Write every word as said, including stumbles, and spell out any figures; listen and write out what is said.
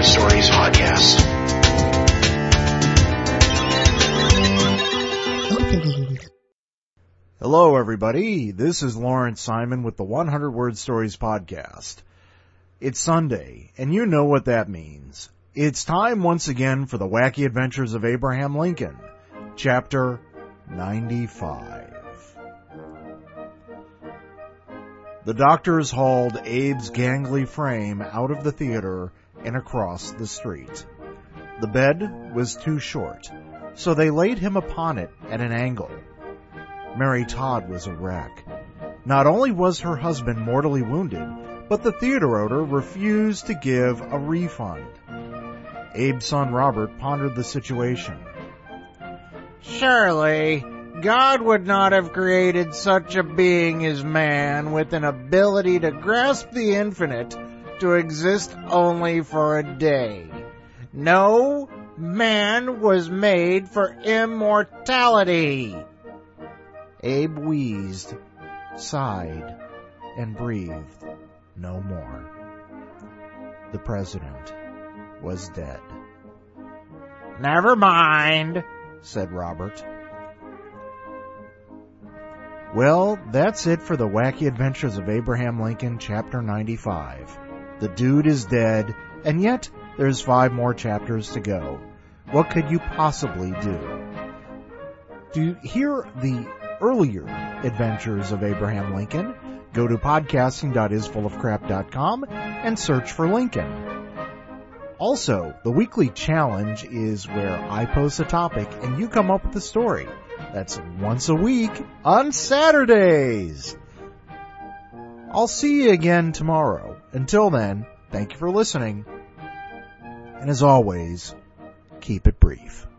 Stories podcast. Hello, everybody. This is Lawrence Simon with the one hundred Word Stories podcast. It's Sunday, and you know what that means. It's time once again for the Wacky Adventures of Abraham Lincoln, Chapter ninety-five. The doctors hauled Abe's gangly frame out of the theater and across the street. The bed was too short, so they laid him upon it at an angle. Mary Todd was a wreck. Not only was her husband mortally wounded, but the theater owner refused to give a refund. Abe's son Robert pondered the situation. Surely, God would not have created such a being as man with an ability to grasp the infinite to exist only for a day. No, man was made for immortality. Abe wheezed, sighed, and breathed no more. The president was dead. Never mind, said Robert. Well, that's it for the Wacky Adventures of Abraham Lincoln, Chapter ninety-five. The dude is dead, and yet there's five more chapters to go. What could you possibly do? To hear the earlier adventures of Abraham Lincoln, go to podcasting dot is full of crap dot com and search for Lincoln. Also, the weekly challenge is where I post a topic and you come up with a story. That's once a week on Saturdays. I'll see you again tomorrow. Until then, thank you for listening. And as always, keep it brief.